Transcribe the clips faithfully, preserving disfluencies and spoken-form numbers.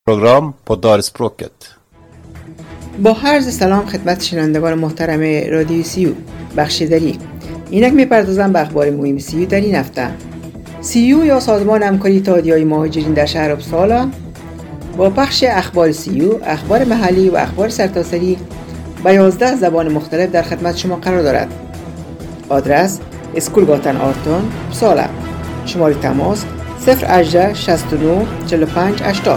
program på Dalspråket. با عرض سلام خدمت شنوندگان محترم رادیو سیو بخشیدری. اینک میپردازم به اخبار مهم سیو در این هفته. سیو یا سازمان همکاری اتحادیه‌های مهاجرین در شهر اپسالا با پخش اخبار سیو، اخبار محلی و اخبار سرتاسری به یازده زبان مختلف در خدمت شما قرار دارد. آدرس اسکولگاتن آرتون اپسالا. شماره تماس صفر هجده شصت و نه چهل و پنج هشتاد.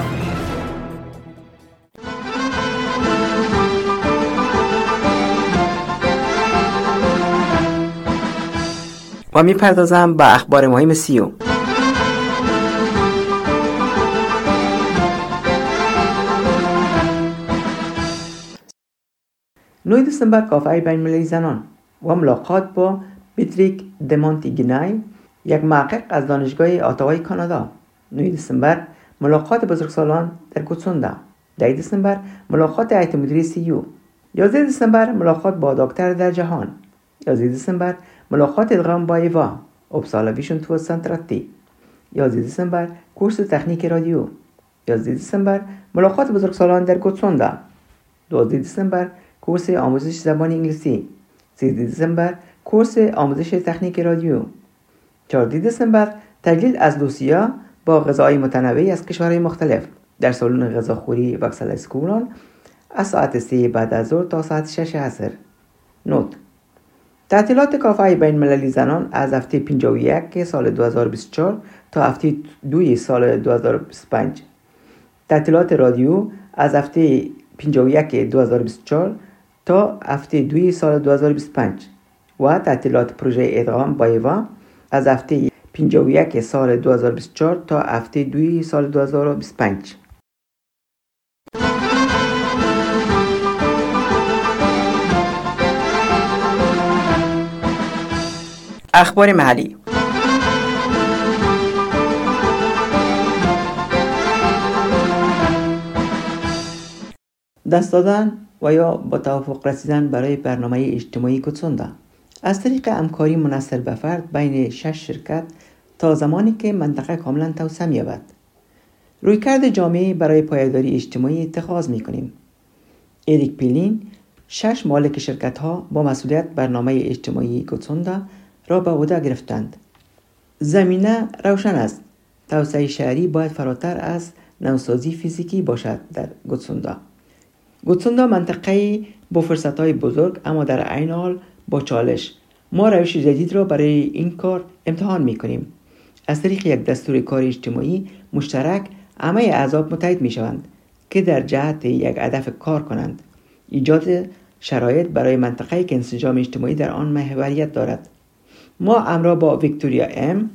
و میپردازم به اخبار مهم سیو. نه دسامبر کافه بین‌المللی زنان و ملاقات با پیتریک دمانتیگنای، یک محقق از دانشگاه اتاوای کانادا. نه دسامبر ملاقات بزرگسالان در گوتسوندا. ده دسامبر ملاقات هیئت مدیره سیو. یازده دسامبر ملاقات با دکتر در جهان. یازده دسامبر ملاقات ادغام با ایوا اپسالا ویژن دویست. یازده دسامبر کورس تکنیک رادیو. یازده دسامبر ملاقات بزرگسالان در گوتسوندا. دوازده دسامبر کورس آموزش زبان انگلیسی. سیزده دسامبر کورس آموزش تکنیک رادیو. چهارده دسامبر تجلیل از دوسیا با غذاهای متنوعی از کشورهای مختلف در سالن غذاخوری وکسل اسکولان از ساعت سه بعد از ظهر تا ساعت شش عصر. نوت: تعطیلات کافه بین‌المللی زنان از هفته پنجاه و یک سال دو هزار و بیست و چهار تا هفته دو سال دو هزار و بیست و پنج. تعطیلات رادیو از هفته پنجاه و یک دو هزار و بیست و چهار تا هفته دو سال دو هزار و بیست و پنج و تعطیلات پروژه ادغام با ایوا از هفته پنجاه و یک سال دو هزار و بیست و چهار تا هفته دو سال دو هزار و بیست و پنج. اخبار محلی. دست دادن و یا با توافق رسیدن برای برنامه اجتماعی گوتسوندا از طریق همکاری منحصر به فرد بین شش شرکت تا زمانی که منطقه کاملا توسعه یابد. رویکرد جامعی برای پایداری اجتماعی اتخاذ می‌کنیم. اریک پیلین، شش مالک شرکت‌ها با مسئولیت برنامه اجتماعی گوتسوندا را به عهده گرفتند. زمینه روشن است. توسعه شهری باید فراتر از نوسازی فیزیکی باشد در گوتسوندا. گوتسوندا منطقه‌ای با فرصت‌های بزرگ اما در عین حال با چالش. ما روش جدید را برای این کار امتحان می‌کنیم. از طریق یک دستور کار اجتماعی مشترک همه اعضا متحد می‌شوند که در جهت یک هدف کار کنند. ایجاد شرایط برای منطقه‌ای که انسجام اجتماعی در آن محوریت دارد. ما همراه با ویکتوریا ام،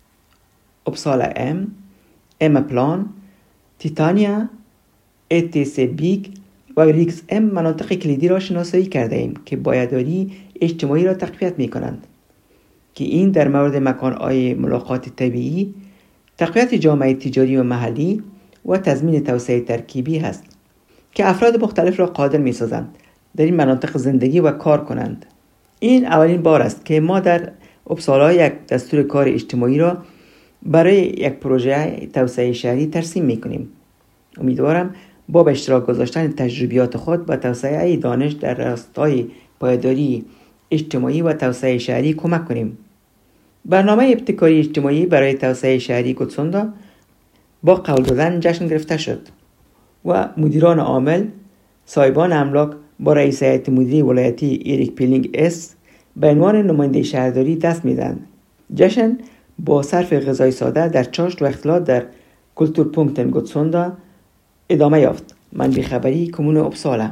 اپسالا ام، ام پلان، تیتانیا، اتیس بیگ و ریکس ام مناطق کلیدی را شناسایی کرده ایم که پایداری اجتماعی را تقویت می کنند که این در مورد مکان‌های ملاقات طبیعی، تقویت جامعه تجاری و محلی و تضمین توسعه ترکیبی است که افراد مختلف را قادر می سازند در این مناطق زندگی و کار کنند. این اولین بار است که ما در اپسالا یک دستور کار اجتماعی را برای یک پروژه توسعه شهری ترسیم می کنیم. امیدوارم با به اشتراک گذاشتن تجربیات خود به توسعه دانش در راستای پایداری اجتماعی و توسعه شهری کمک کنیم. برنامه ابتکاری اجتماعی برای توسعه شهری گوتسوندا با قبول دادن جشن گرفته شد و مدیران عامل، صاحبان املاک با رئیس هیئت مدیره ولایتی اریک پیلینگ اس به عنوان نماینده شهرداری دست میدند. جشن با صرف غذای ساده در چاشت و اختلاط در کلتورپونکتن گوتسوندا ادامه یافت. منبع خبری کمون اپسالا.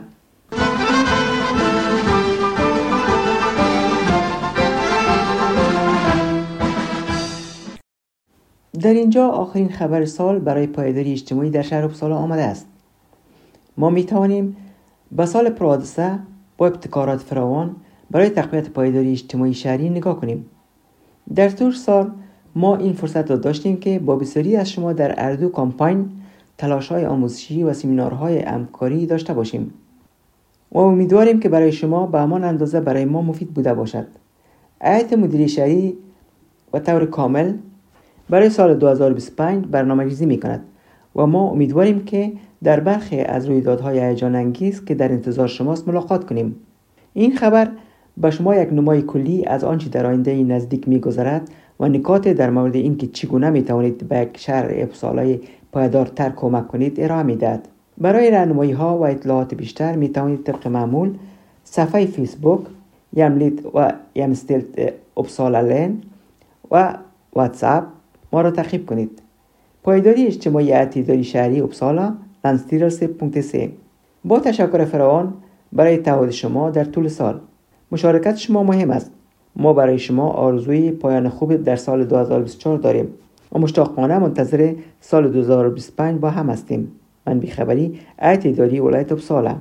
در اینجا آخرین خبر سال برای پایداری اجتماعی در شهر اپسالا آمده است. ما می توانیم به سال پرحادثه با ابتکارات فراوان برای تقویت پایداری اجتماعی شهری نگاه کنیم. در طول سال ما این فرصت را داشتیم که با بسیاری از شما در اردو کامپاین تلاش‌های آموزشی و سمینارهای همکاری داشته باشیم و امیدواریم که برای شما به همان اندازه برای ما مفید بوده باشد. هیئت مدیره شهری و طور کامل برای سال دو هزار و بیست و پنج برنامه‌ریزی می‌کند و ما امیدواریم که در برخی از رویدادهای هیجان انگیز که در انتظار شماست ملاقات کنیم. این خبر به شما یک نمای کلی از آنچه در آینده نزدیک می‌گذرد و نکات در مورد اینکه چگونه می‌توانید به یک شهر اپسالای پایدارتر کمک کنید ارائه می‌دهد. برای راهنمایی‌ها و اطلاعات بیشتر می‌توانید طبق معمول صفحه فیسبوک یملیت و یمستلت اپسالا لین و واتساپ ما را تعقیب کنید. پایداری اجتماعی اعتیادی شهری اپسالا لندستیرلسه پونکت سی. با تشکر فراوان برای تعهد شما در طول سال. مشارکت شما مهم است. ما برای شما آرزوی پایان خوب در سال دو هزار و بیست و چهار داریم و مشتاقانه منتظر سال دو هزار و بیست و پنج با هم هستیم. من بیخبری اعتیادی ولایت اپسالا.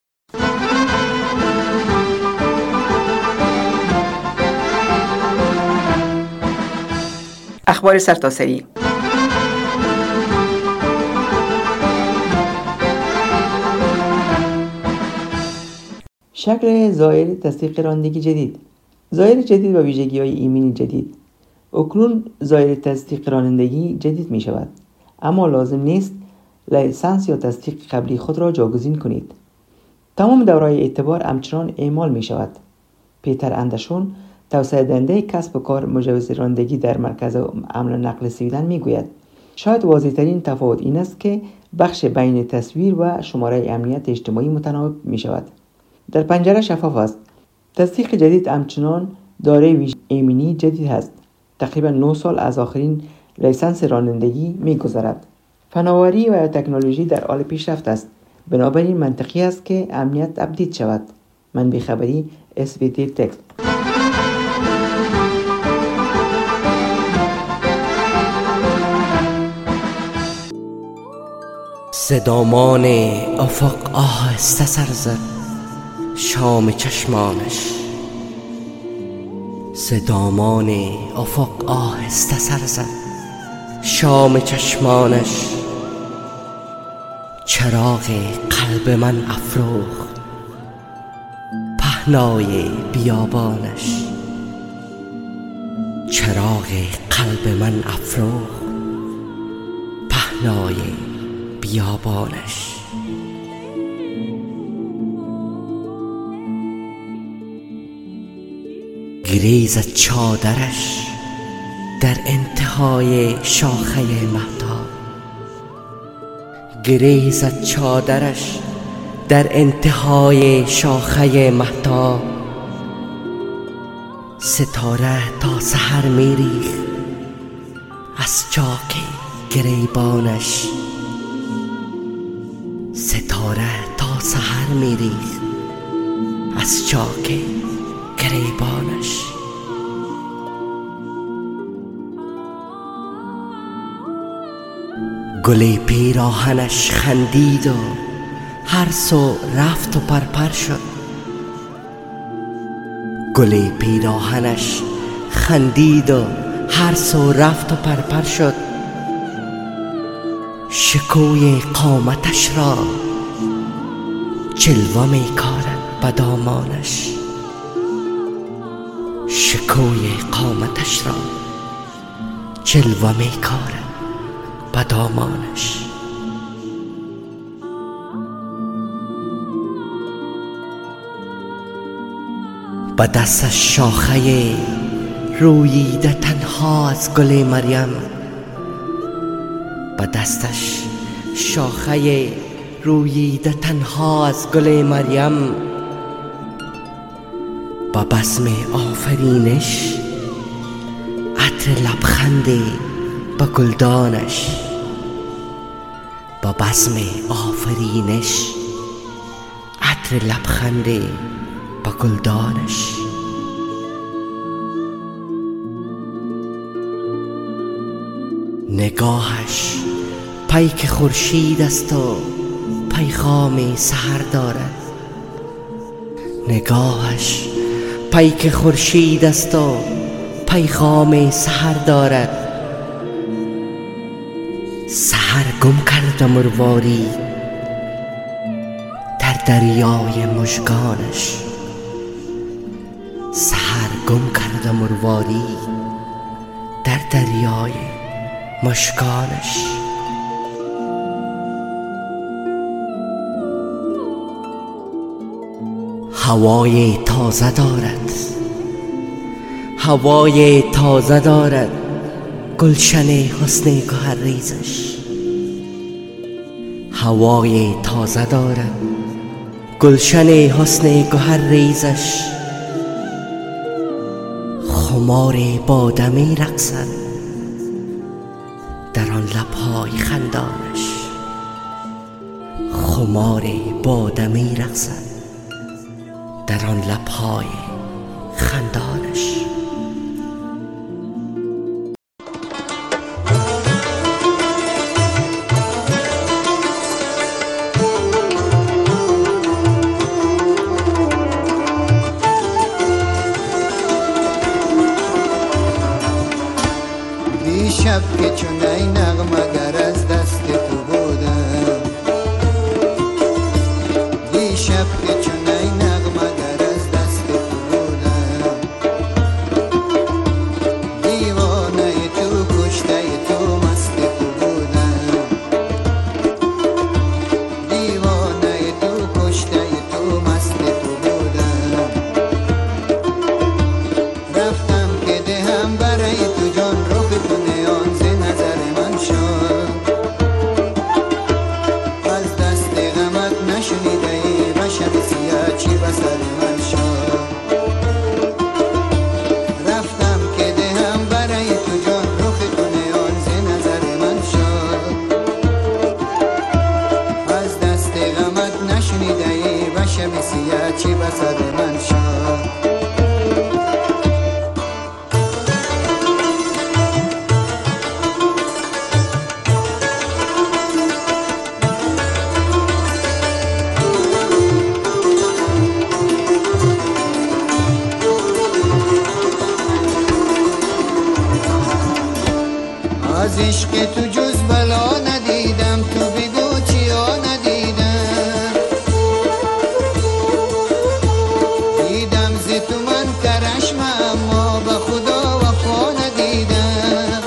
اخبار سرتاسری. شکل ظاهر تصدیق رانندگی جدید. ظاهر جدید و ویژگی‌های ایمنی جدید. اکنون ظاهر تصدیق رانندگی جدید می شود، اما لازم نیست لیسانس یا تصدیق قبلی خود را جاگزین کنید. تمام دوره‌های اعتبار همچنان اعمال می شود. پیتر اندرسون، توسعه دهنده کسب کار مجوز رانندگی در مرکز حمل و نقل سویدن می گوید شاید واضح‌ترین تفاوت این است که بخش بین تصویر و شماره امنیت اجتماعی متناوب می شود. در پنجره شفاف است. تصدیق جدید همچنان دارای ویژگی ایمنی جدید است. تقریبا نه سال از آخرین لیسانس رانندگی می گذرد. فناوری و تکنولوژی در حال پیشرفت است. بنابراین منطقی است که امنیت اپدیت شود. من بیخبری اس وی تی تکست. صدامان افق آهسته سر زد شام چشمانش. صدامان افق آهسته سر زد شام چشمانش. چراغ قلب من افروخت پهنای بیابانش. چراغ قلب من افروخت پهنای بیابانش. گریز چادرش در انتهای شاخه مهتاب. گریز چادرش در انتهای شاخه مهتاب. ستاره تا سحر میریخت از چاک گریبانش. ستاره تا سحر میریخت از چاک گریبانش. گل پیراهنش خندید و هر سو رفت و پرپر شد. گل پیراهنش خندید و هر سو رفت و پرپر شد. شکوی قامتش را جلوه می کارد به دامانش. شکوی قامتش را جلوه می کارد به دامانش. به دستش شاخه روییده تنها از گل مریم. به دستش شاخه روییده تنها از گل مریم. با بسم آفرینش عطر لبخند با گلدانش. با بسم آفرینش عطر لبخند با گلدانش. نگاهش پیک خورشید است و پیغام سحر دارد. نگاهش پیک خورشید است و پیغام سحر دارد. سحر گم کرد مرواری در دریای مژگانش. سحر گم کرد مرواری در دریای مژگانش. هوای تازه دارد، هوای تازه دارد گلشن حسن گوهر ریزش. هوای تازه دارد گلشن حسن گوهر ریزش. خمار باده می رقصد در آن لبهای خندانش. خمار باده می رقصد در آن لبهای خندانش. دیشب که چون ای نغمه گر از دست تو بودم، دیشب که چون ای نغمه گر از دست تو بودم، دیوانه تو کشته تو مست تو بودم، دیوانه تو کشته تو مست تو بودم. رفتم که دهم برای تو جان رخ تو نیان ز نظر من شد. از دست غمت نشنیده ای و شب سیاه چی بسر من شد. رفتم که دهم برای تو جان رخ تو نیان ز نظر من شد. از دست غمت نشنیده ای و شب سیاه چی بسر من شد. از عشق تو جز بلا ندیدم، تو بگو چیا ندیدم. دیدم ز تو من کرشم اما به خدا وفا ندیدم.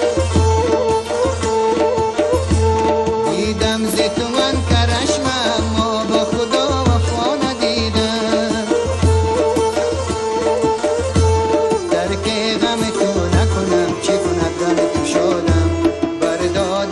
دیدم ز تو من کرشم اما به خدا وفا ندیدم. درک غم تو نکنم چه کند غم تو شادم.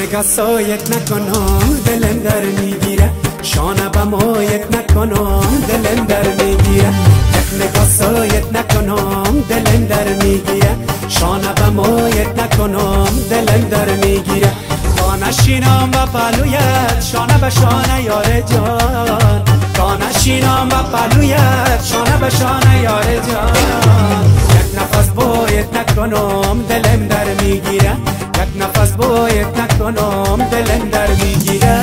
نگاه سایت نکنم دلم در میگیره شانه به مایت نکنم دلم در میگیره یک نگاه سایت نکنم دلم در میگیره شانه به مایت نکنم دلم در میگیره تا نشینم و پلویت شانه به شانه یار جان تا نشینم و پلویت شانه به شانه یار جان یک نفس باید نکنم دلم در میگیره یک نفس باید نکنم دلم در میگیره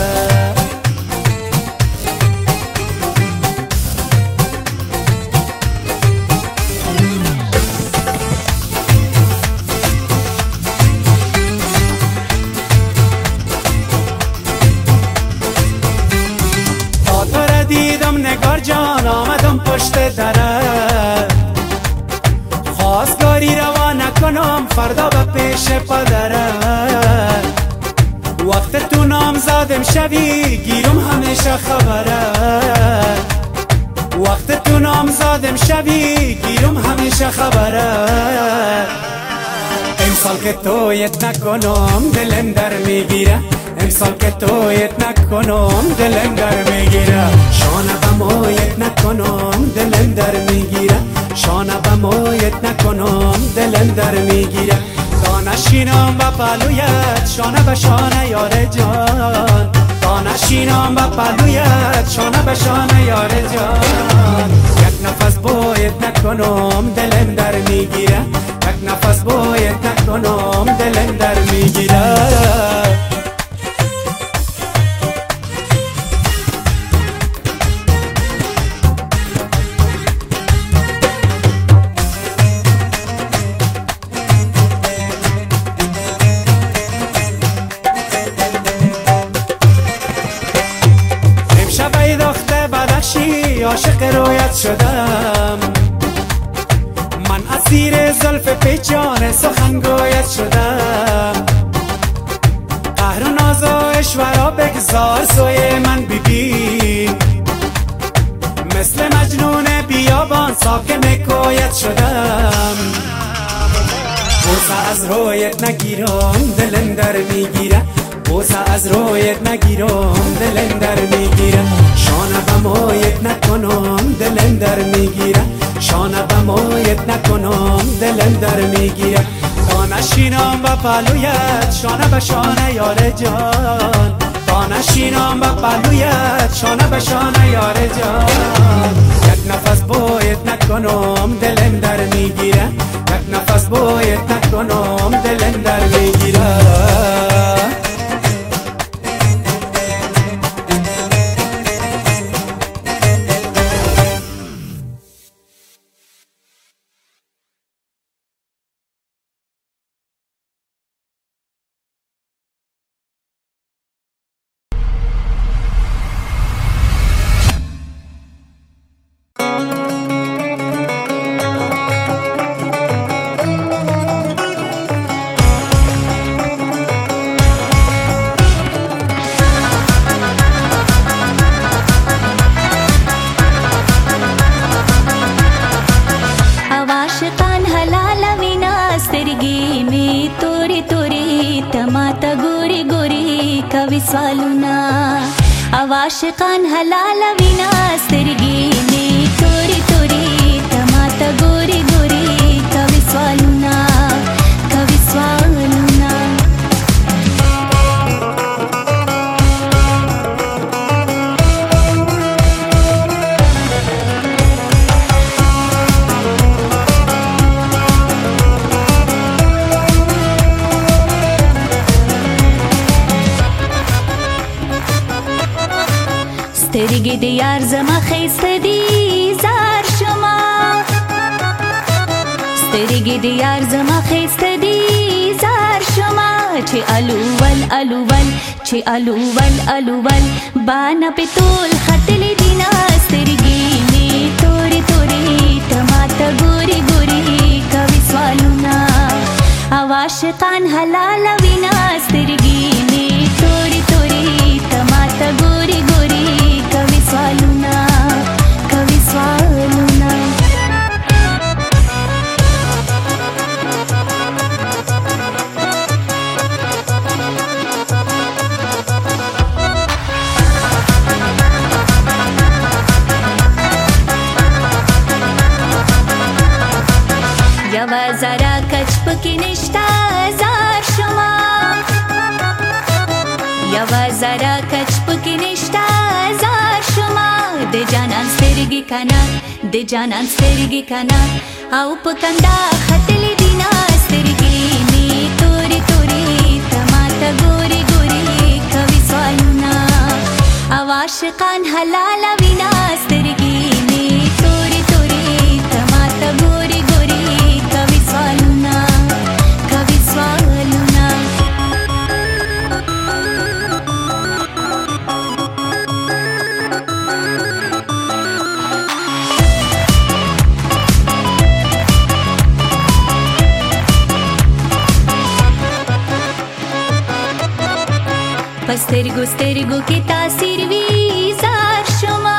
دیدم نگار جان آمدم پشت درت خواستگاری روا نکنم فردا به پیش پدرت وقت تو نامزادم شوی گیرم همیشه خبرت وقت تو نامزادم شوی گیرم همیشه خبرت امسال که تویت نکنم دلم در میگیره امسال که تویت نکنم دلم در میگیره شانه به مایت نکنم دلم در میگیره شانه به مایت نکنم دلم در میگیره تا نشینم و پلویت شانه به شانه یار جان تا نشینم و پلویت شانه به شانه یار جان یک نفس باید نکنم دلم در میگیره یک نفس باید نکنم دلم در میگیره عاشق رویت شدم من اسیر زلف پیچان سخنگویت شدم قهر و ناز و اشورا بگذار سوی من ببین مثل مجنون بیابان ساکن کویت شدم بوسه از رویت نگیرم دلم در میگیره بوسه از رویت نگیرم دلم در میگیره شانه به مایت نکنم دلم در میگیره شانه به مایت نکنم دلم در میگیره تا نشینم و پلویت شانه به شانه یار جان تا نشینم و پلویت شانه به شانه یار جان یک نفس باید نکنم دلم در میگیره یک نفس باید نکنم دلم در میگیره आशिकान हलाल विना स्तिरगीने तोरी तोरी तमाता गोरी गोरी कवि स्वालुना कवि स्वालुना سترگی دیار زما خیسته دی زار شما سترگی دیار زما خیسته دی زار شما چه الوول الوول چه الوول الوول بانا पे तोल खटल दिना سترگی ने तोरी तोरी टमाटा गोरी गोरी कवि स्वालुना आवाशिकान हलाल विना سترگی ने तोरी तोरी टमाटा गोरी गोरी कवि स्वालुना कवि स्वालुना یوا زرا کچ پکی نشتا زار شما یوا زرا کچ پکی نشتا زار شما د جانان سترګې کنا د جانان سترګې کنا او پکندا خطلې دینا سترګې می توري توري تماته ګوري ګوري کوي سوالونه او عاشقان حلال وینا سترګې می توري توري تماته ګوري ګوري کوي سوالونه کوي سوالونه پسترګو سترګو کې تاثیر وی زار شما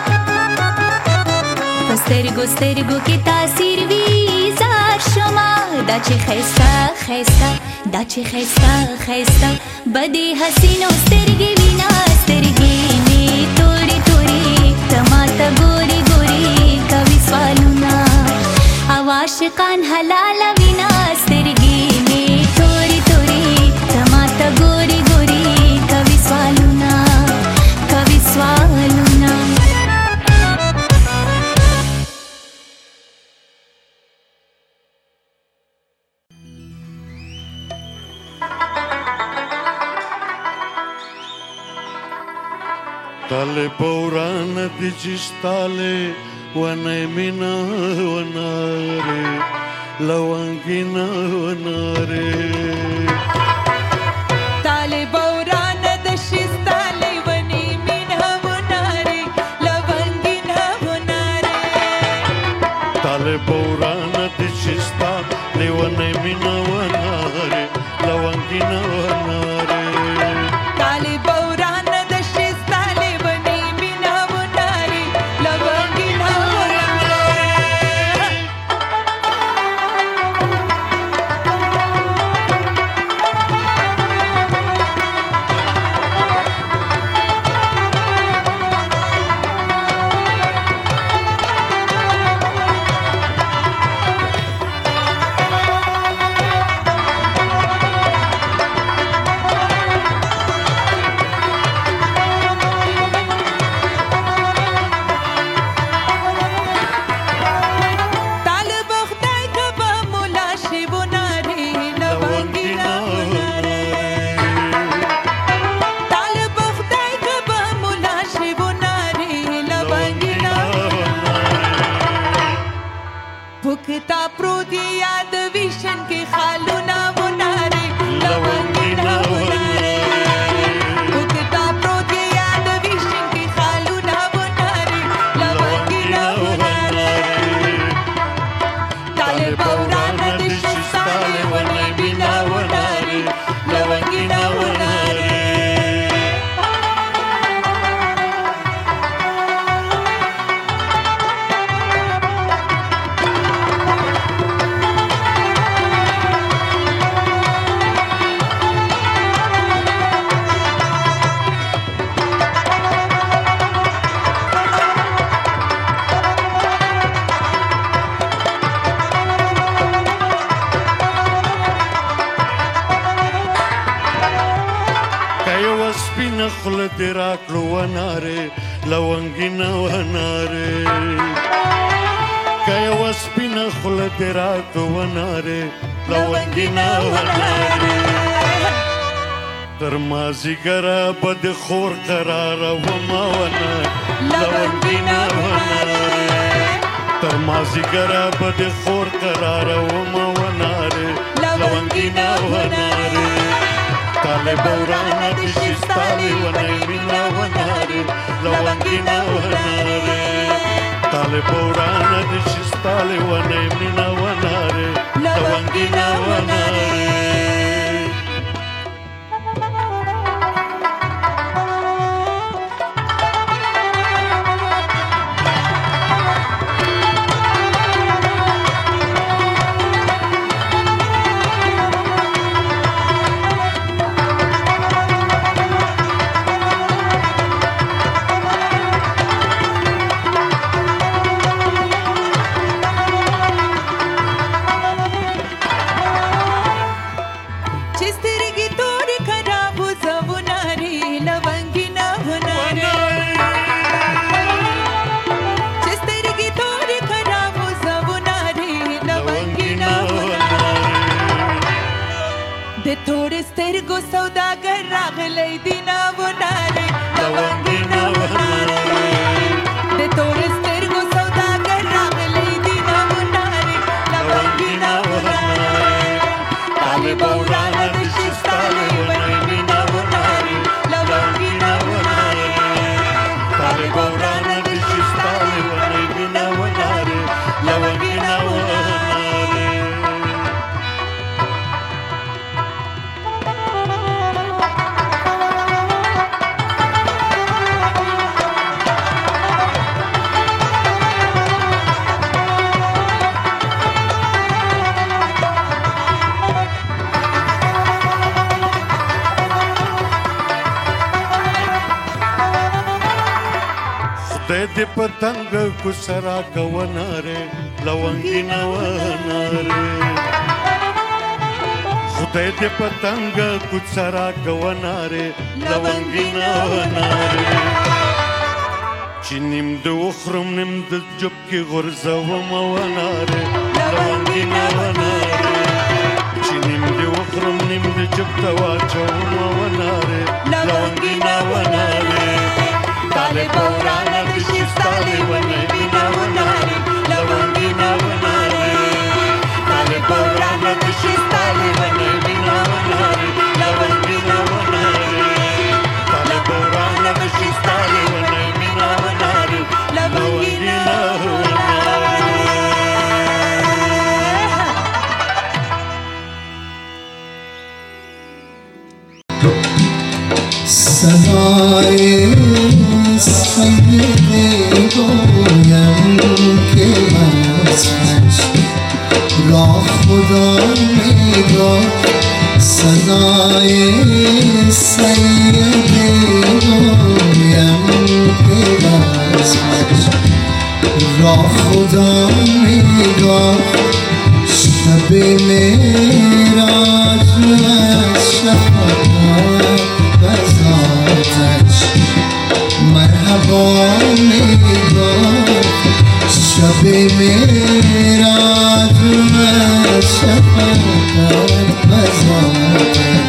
پسترګو سترګو کې تاثیر وی زار شما دا چې خيستا خيستا دا چې خيستا خيستا بدی حسینو سترګې وینا سترګې می توري توري تماته ګوري ګوري کوي سوالونه او عاشقان حلال وینا سترګې می توري توري تماته ګوري ګوري کوي سوالونه کوي سوالونه Tale paurana di cistale wane mina wanare lawangina wanare Tale paurana di cistale wane mina wanare lawangina wanare Tale paurana di cistale wane mina wanare lawangina wanare Tale paurana di cistale wane mina wanare lawangina भुकता प्रोदी याद विशन के खालूना बुनारे लवंगीना बुनारे भुकता प्रोदी याद विशन के खालूना बुनारे लवंगीना बुनारे ताले पौराना दिशताले वने बिना बुनारे लवंगीना बुनारे خل تراکلو وناره لونگینا وناره کای وسپینا خل تراکلو وناره لونگینا وناره تر مازیګرا بد خور قرار وما وناره لونگینا وناره تر مازیګرا بد خور قرار وما وناره لونگینا وناره Tale paurana di cistale wane mina wanare lawangina wanare Tale paurana di cistale wane mina wanare lawangina wanare دې پتنګ کو سرا کووناره لونګینا وناره خدای دې پتنګ کو سرا کووناره لونګینا وناره چې نیم د وخرم نیم د جب کې غرزوم وناره لونګینا وناره چې نیم د وخرم نیم د جب ته واچوم وناره لونګینا وناره طالب ورانه د شستاله ونه بینا وناره لونګینا وناره طالب ورانه د شستاله ونه بینا وناره لونګینا وناره طالب ورانه د شستاله ونه بینا وناره لونګینا صدای سیدی گویم که وصفش را خدا میگفت صدای سیدی گویم که وصفش را خدا میگفت شب معراج و شفاعت بزاتش مرحبا میگفت شب معراج و شفاعت بزاتش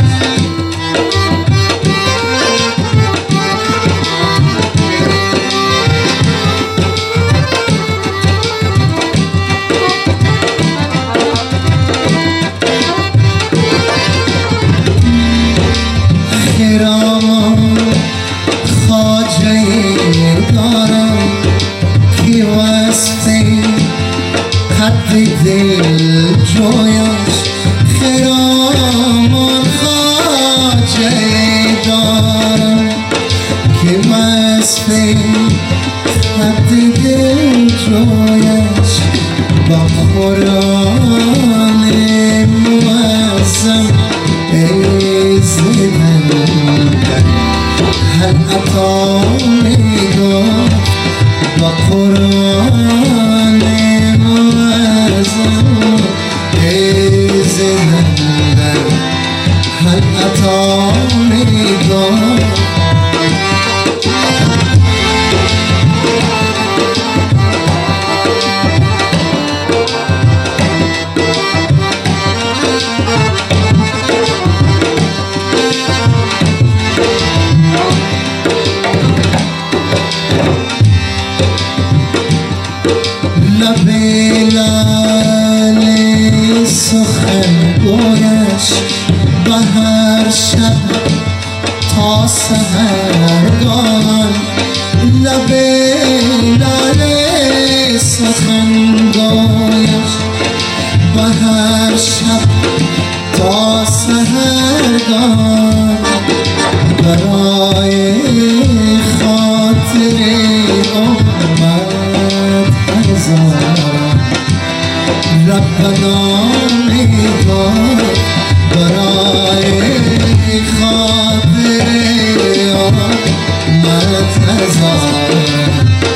دل جویش خرامان خواجه دارم که وصف خط دل جویش با قرآن معظم ایزدن هر عطا میگفت با قرآن زندن هل عطا میگفت لبه سخن گویش به هر شب تا سحرگاهان لبه لاله سخن گویش به هر شب تا سحرگاهان برای خاطر امت هزاران ربنا میگفت برای خاطر آمد هزاران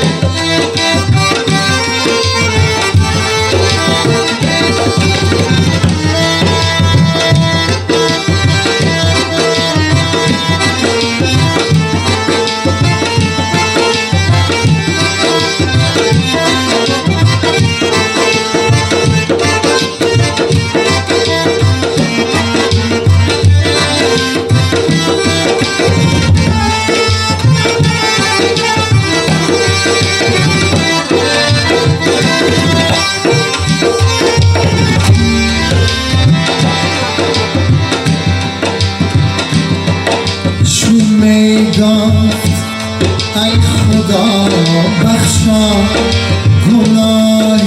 ای خدا بخشا گناه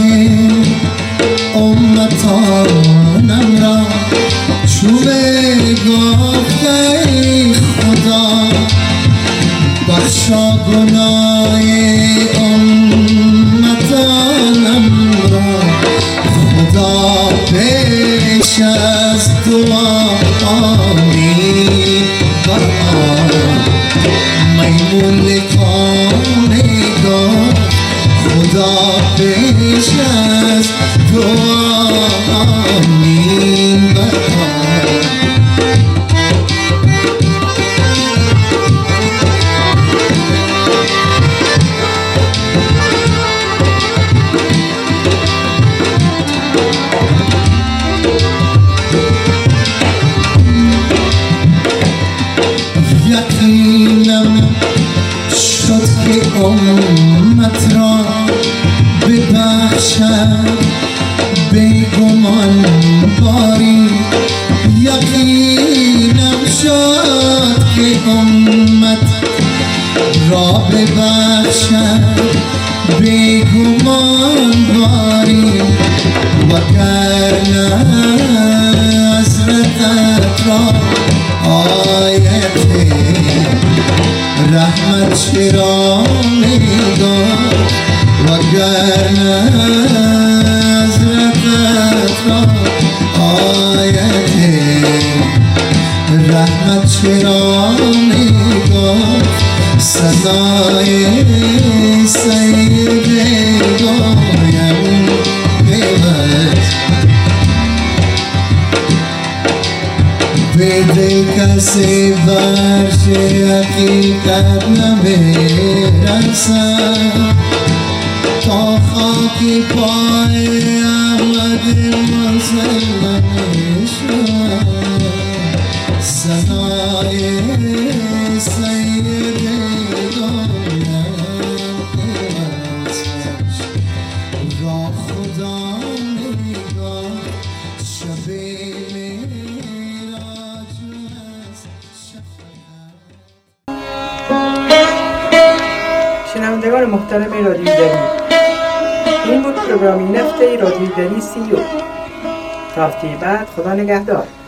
امتانم را چوبه گفت ای خدا بخشا گناه امتانم را خدا پیش از دعا آمین میمون کامل میگفت خدا پیش از تو آمین بخواد. یقینم شد که امت را ببخشد بیگمان باری. یقینم شد که امت را ببخشد بیگمان باری. وگرنه حضرتت را آیت رحمت چرا میگفت. وگرنه حضرتت را آیت رحمت چرا میگفت. صدای سید گویم پیوست به دل کسی برش حقیقت نمیرسد. تا خاکی پای احمد مسلم شد. صدای سید گویم پیوست را خدا میگفت. شب شنوندگان محترم رادیویی دری، این بود پروگرام این هفته رادیویی دری سی و تا هفته بعد خدا نگهدار.